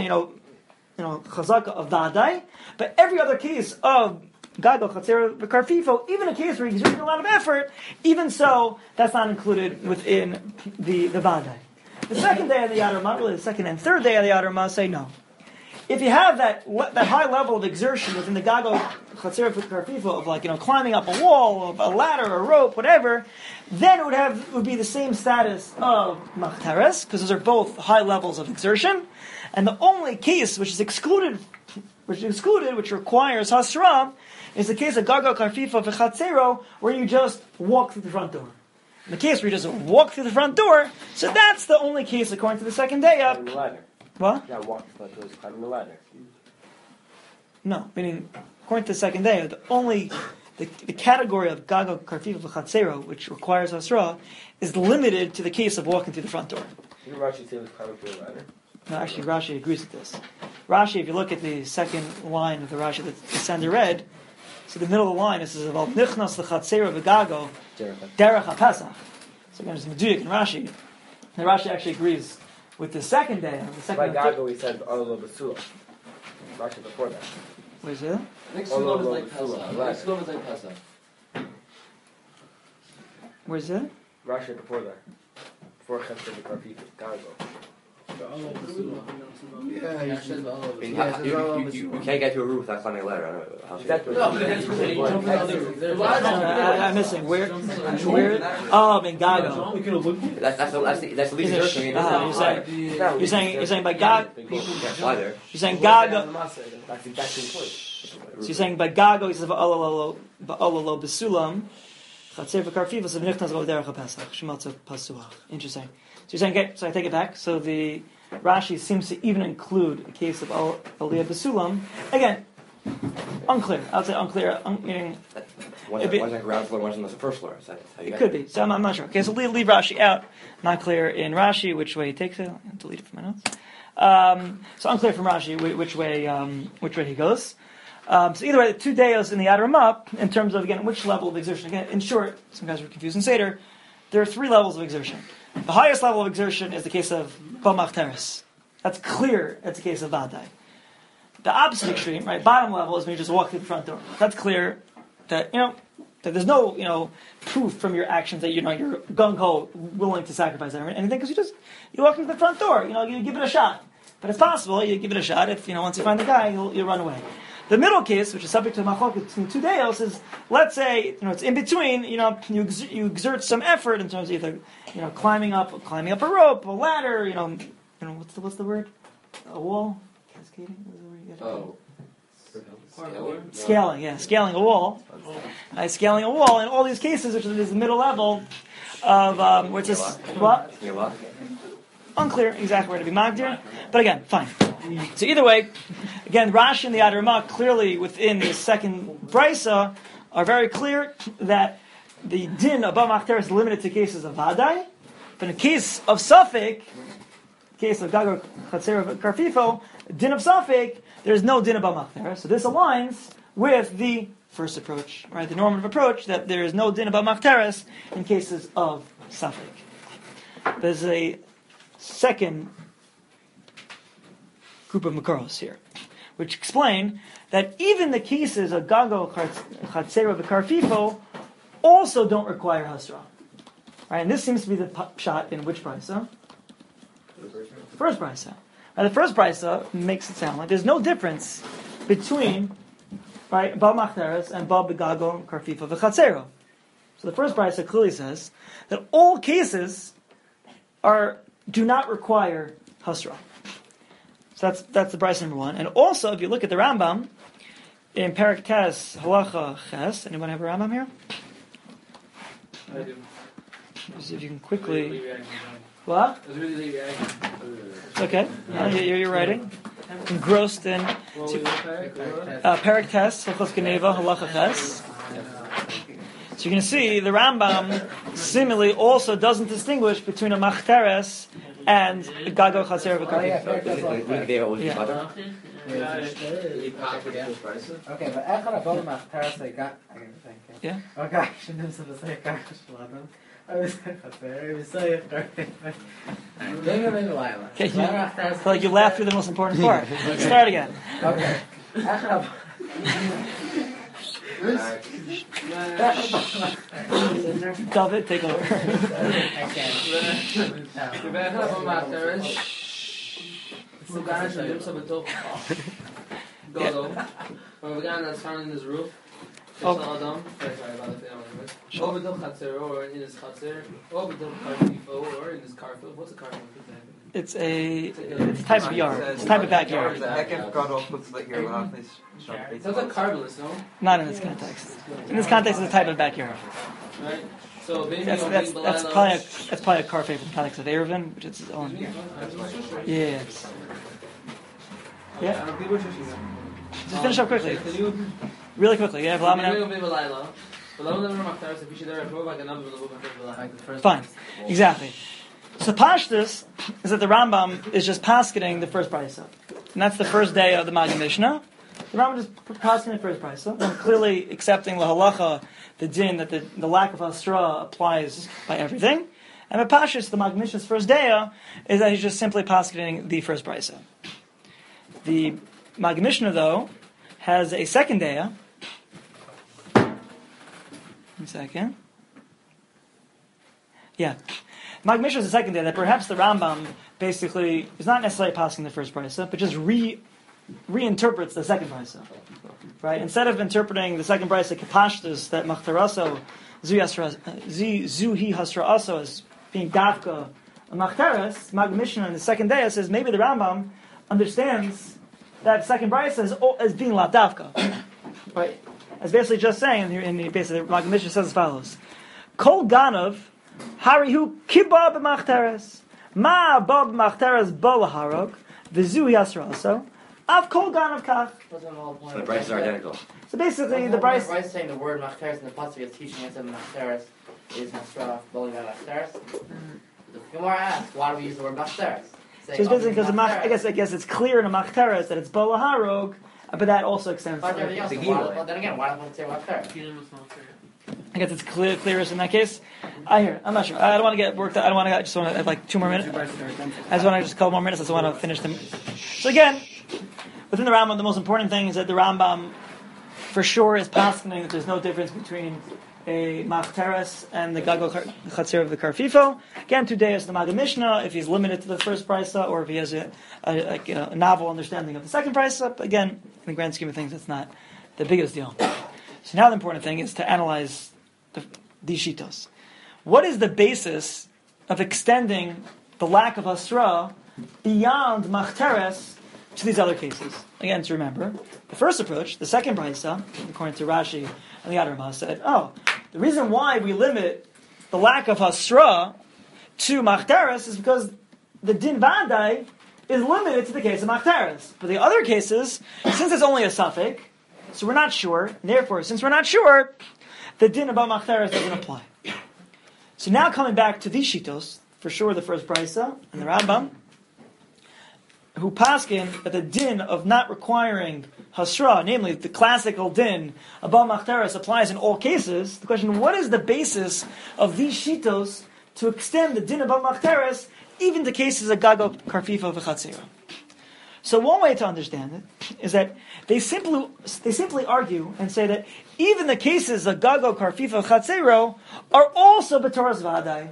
chazaka of Vadai. But every other case of Gago, Chatzera, Karfifo, even a case where he's exerting a lot of effort, even so, that's not included within the Vadai. The second day of the Yad Ramah, really the second and third day of the Yad Ramah, say no. If you have that high level of exertion within the Gago Chatzer Karfifa of climbing up a wall, a ladder, a rope, whatever, then it would be the same status of Machteres, because those are both high levels of exertion. And the only case which requires Hasra, is the case of Gago Karfifa V'Chatzero, where you just walk through the front door. In the case where you just walk through the front door, so that's the only case according to the second day up. Climbing the ladder. What? Yeah, walking climbing the ladder. No, meaning according to the second day, the category of Gago Karfifa V'Chatzero, which requires Hasra, is limited to the case of walking through the front door. Didn't Rashi say it was climbing through the ladder? No, actually, Rashi agrees with this. Rashi, if you look at the second line of the Rashi that Sander read, so the middle of the line, it says about Nichnas L'Chatzera V'Gago Derech HaPesach. So again, it's Meduyik and Rashi. And Rashi actually agrees with the second day. The second by Gago, he said Olo Basula. Rashi before that. What is it? Next Sulam is like Pesach. Next Sulam is like Pesach. Where is it? Rashi before that. Before Chatzera V'Karfifa, Gago. You can't get to a roof without climbing a ladder. Exactly. I'm missing. Where? Oh, in Gago. That's the least exertion. You're saying by Gago. You're saying Gago. That's exactly the point. So you're saying by Gago, he says ba'ololo besulam. Chatzer v'karfiva so v'nichnas v'oderech ha'pesach shemaltza pasuach. Interesting. So you're saying, okay, so I take it back. So the Rashi seems to even include a case of Aliyah B'Sulam. Again, unclear. I would say unclear. Meaning, one's like ground floor, one's on the first floor. It could be. So I'm not sure. Okay, so leave Rashi out. Not clear in Rashi which way he takes it. I'll delete it from my notes. So unclear from Rashi which way he goes. So either way, the 2 days in the Yad Ramah, in terms of, again, which level of exertion. Again, in short, some guys were confused in Seder, there are 3 levels of exertion. The highest level of exertion is the case of Bamach Teres. That's clear. It's the case of Vadai. The opposite extreme, right, bottom level, is when you just walk through the front door. That's clear that, that there's no, proof from your actions that, you're gung-ho, willing to sacrifice anything, because you walk into the front door, you give it a shot. But it's possible, you give it a shot. If, once you find the guy, you'll run away. The middle case, which is subject to machloket between 2 days, is, let's say, it's in between, you exert some effort in terms of either, climbing up a rope, a ladder, what's the word? A wall? Cascading? What is the word you get? Scaling a wall. Scaling a wall. In all these cases, which is the middle level of, where it says, what? Unclear exactly where to be magdir. But again, fine. So either way, again, Rashi and the Yad Ramah clearly within the second brisa are very clear that the din of Bamach Teres is limited to cases of Vadai, but in the case of Safek, case of Gago Chatzer Karfifo, din of Safek, there's no din of Bamach Teres. So this aligns with the first approach, right? The normative approach that there is no din of Bamach Teres in cases of Safek. There's a second group of Makaros here, which explain that even the cases of Gago Chatzera V'Karfifo also don't require Hasra. Right, and this seems to be the shot in which brisa? First brisa. The first brisa makes it sound like there's no difference between Ba Machteres and Ba Begago Karfifo V'Chatzera. So the first brisa clearly says that all cases do not require Hasra. So that's the brisa number 1. And also, if you look at the Rambam in Perek Tes Halacha Ches, anyone have a Rambam here? I do. See if you can quickly. What? Okay, you're writing. Engrossed in Perek Tes Hilchos Geneva Halacha Ches. So you're going to see the Rambam similarly also doesn't distinguish between a Machteres and Gago Chatzer V'Karfifo. Okay, but Echad Abol Machteres I got. Yeah. Okay, I shouldn't have said Gago Shladam. I was Chatzer. I was saying Okay, I feel like you laughed through the most important part. Let's start again. Okay. David, take over. So guys, I live some top. Godo. But we got that found in his roof. Sorry about the over the Chatzer or in his Chatzer, over the Carfifo or in his Carfil. What's a Carfil? It's a type of yard. It's a type of backyard. Sounds like carvilus, no? Not in this context. In this context, it's a type of backyard. Right. So that's probably a car favorite in the context of Erevin, which is its own. Yeah. Yeah. Just finish up quickly. Really quickly. Yeah. Fine. Exactly. So Pashtus is that the Rambam is just paskening the first brisa, and that's the first day of the Magid Mishnah. The Rambam is paskening the first brisa, and clearly accepting lahalacha, the din that the lack of hasra applies by everything. And with Pashtus, the Magid Mishnah's first day is that he's just simply paskening the first brisa. The Magid Mishnah, though, has a second day. 1 second. Yeah. Magid Mishnah is the second day that perhaps the Rambam basically is not necessarily passing the first brisa, but just reinterprets the second brisa. Right? Instead of interpreting the second brisa kapashtus that machtaraso zuhi hasraaso as being dafka machteres, Magid Mishnah in the second day says maybe the Rambam understands that second brisa as being la dafka. Right? As basically just saying, and basically Magid Mishnah says as follows: Kol ganav harihu kiba b'machteres ma ba b'machteres ba laharok v'zu yasraso av kol ganav kach. So the brises are identical. So basically, the brise is saying the word machteres in the pasuk is teaching us that machteres is hasra boli machteres. The Gemara asks, why do we use the word machteres? So it's basically because I guess it's clear in a machteres that it's ba laharok, but that also extends to then again, why don't we say machteres? I guess it's clearest in that case. I'm not sure. I don't want to get worked out. I just want to have like 2 more minutes. I just want to just a couple more minutes. I just want to finish them. So again, within the Rambam, the most important thing is that the Rambam for sure is paskening that there's no difference between a machteres and the gagol chatzir of the karfifo. Again, 2 days the Magid Mishnah, if he's limited to the first brisa, or if he has a novel understanding of the second brisa. Again, in the grand scheme of things, that's not the biggest deal. So now the important thing is to analyze these shitos. What is the basis of extending the lack of hasra beyond machteres to these other cases? Again, to remember, the first approach, the second brisa, according to Rashi and the Adarma, said, the reason why we limit the lack of hasra to machteres is because the din vadai is limited to the case of machteres. But the other cases, since it's only a suffix, so we're not sure, and therefore, since we're not sure, the din about machteres doesn't apply. So now coming back to these shitos, for sure the first brisa and the Rambam, who paskin that the din of not requiring hasra, namely the classical din about machteres, applies in all cases. The question: what is the basis of these shitos to extend the din about machteres even to cases of gago, karfifa, v'chatzera? So one way to understand it is that they simply argue and say that even the cases of gago, karfifa, chatzero are also b'toras v'adai.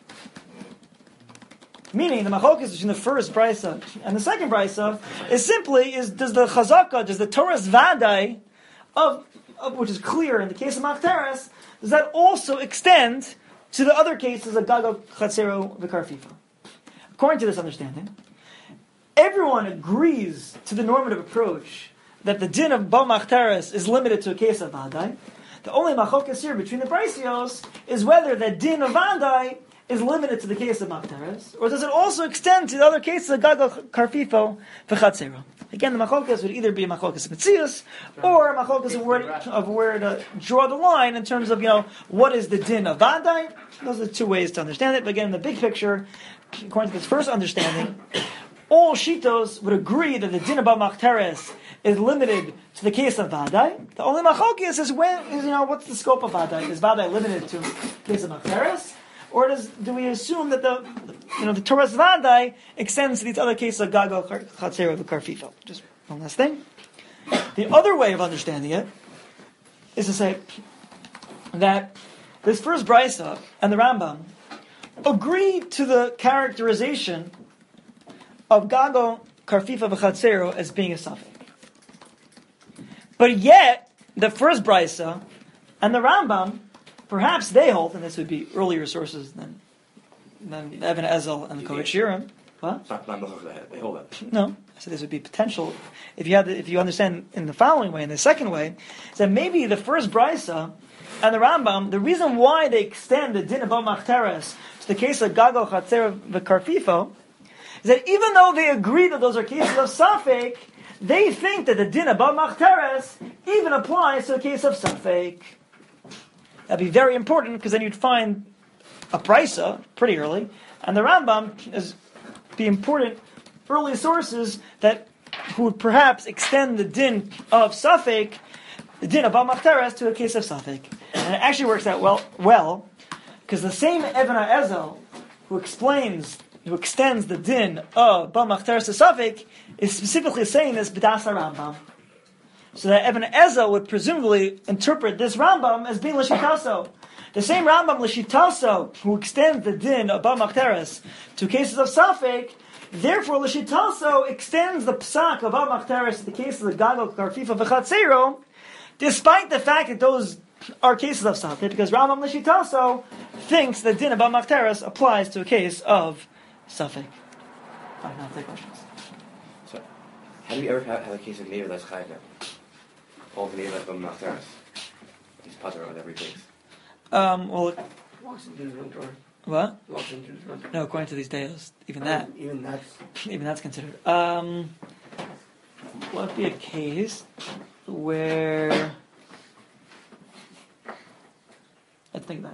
Meaning the machlokas between the first brisa and the second brisa is does the chazaka, does the Torah's vadai of which is clear in the case of machteres, does that also extend to the other cases of gago, chatzero, v'karfifa? According to this understanding, everyone agrees to the normative approach that the din of ba machteres is limited to a case of vadai. The only machlokas here between the brisios is whether the din of vadai is limited to the case of machteres, or does it also extend to the other cases of gago, karfifo, v'chatzera? Again, the machlokas would either be a machlokas of mitzias, or a machlokas of where to draw the line in terms of, what is the din of vadai. Those are the 2 ways to understand it. But again, in the big picture, according to this first understanding, all shitos would agree that the din about machteres is limited to the case of vadai. The only machlokas is what's the scope of vadai? Is vadai limited to the case of machteres? Or do we assume that the Torah's vadai extends to these other cases of gago, chatzera, v'karfifo? Just one last thing. The other way of understanding it is to say that this first brisa and the Rambam agree to the characterization of Gago, Karfifa, V'chatzero as being a safek. But yet, the first brisa and the Rambam, perhaps they hold, and this would be earlier sources than Evan Ezel and the Kovetz Shiurim. What? It's not they hold that. No, I said this would be potential. If you understand in the following way, in the second way, is that maybe the first brisa and the Rambam, the reason why they extend the din about machteres to the case of Gago, Chatzer, V'karfifo, is that even though they agree that those are cases of safek, they think that the din about machteres even applies to the case of safek. That'd be very important, because then you'd find a brisa pretty early, and the Rambam is the important early sources who would perhaps extend the din of safek, the din of machteres, to a case of safek. And it actually works out well, because the same Evan Ezel who extends the din of machteres to safek is specifically saying this b'das Rambam. So that Evan Ezel would presumably interpret this Rambam as being l'shitaso. The same Rambam l'shitaso who extends the din of machteres to cases of safek, therefore l'shitaso extends the psak of machteres to the cases of Gago, Karfifa, V'chatzero, despite the fact that those are cases of safek, because Rambam l'shitaso thinks the din of machteres applies to a case of safek. All right, now take questions. So, have you ever had a case of neighbor that's chayav now? Old neighbor that's machteres. He's potter on every case. Well, Walks into his front door. what? Walks into his front door. No, according to these days, even that's considered. What would be a case where I have to think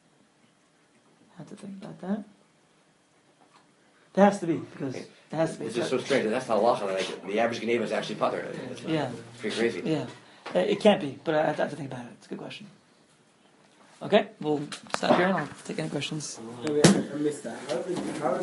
about that. There has to be, because it has to be. It's just so strange. That's not halacha. Like the average Geneva is actually potter. Yeah, pretty crazy. Yeah, it can't be, but I have to think about it. It's a good question. Okay, we'll stop here and I'll take any questions. I missed that. How